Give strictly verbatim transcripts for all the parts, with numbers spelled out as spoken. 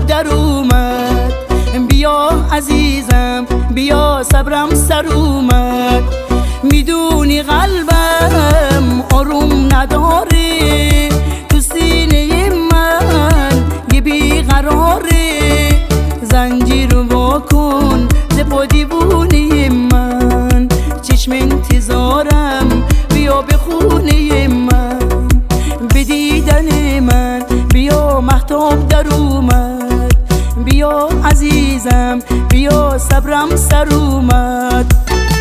در اومد. بیا عزیزم بیا صبرم سر اومد. میدونی قلبم آروم نداره، تو سینه من یه بیقراره. زنجیر وا کن ز پا دیوونه من، چشم انتظارم بیا به خونه من. به دیدن من بیا مهتاب در اومد. بیا عزیزم بیا صبرم سر اومد.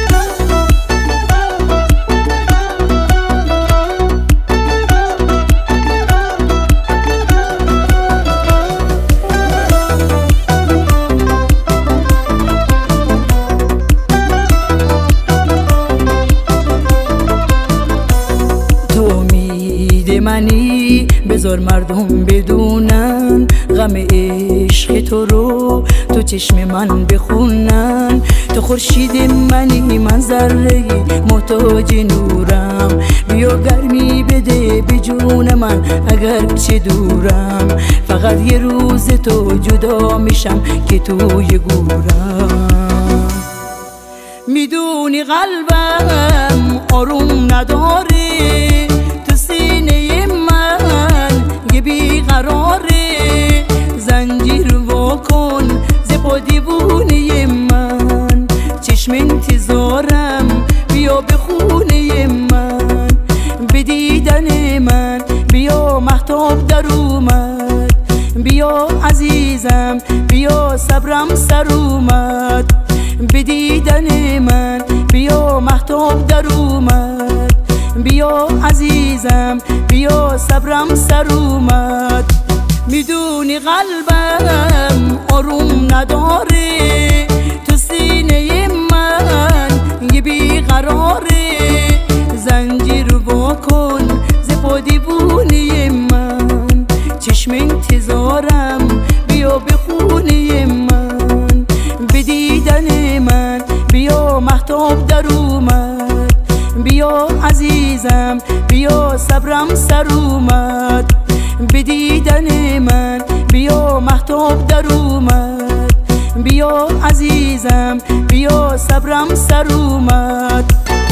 منی بذار مردم بدونن غم عشق تو رو تو چشم من بخونن. تو خورشید منی من ذره محتاج نورم. بیا گرمی بده به جون من اگر چه دورم. فقط یه روز تو جدا میشم که توی گورم. میدونی قلبم آروم نداره، تو سینه من یه بیقراره. زنجیر وا کن ز پا دیوونه من، چشم انتظارم بیا به خونه من. به دیدن من بیا مهتاب در اومد. بیا عزیزم بیا صبرم سر اومد. به دیدن من بیا مهتاب در اومد. بیا عزیزم بیا صبرم سر اومد. میدونی قلبم آروم نداره، تو سینه من یه بیقراره. زنجیر وا کن ز پا دیوونه من، چشم انتظارم بیا به خونه من. به دیدن من بیا مهتاب در اومد. بیا عزیزم بیا صبرم سر اومد. به دیدن من بیا مهتاب در اومد. بیا عزیزم بیا صبرم سر اومد.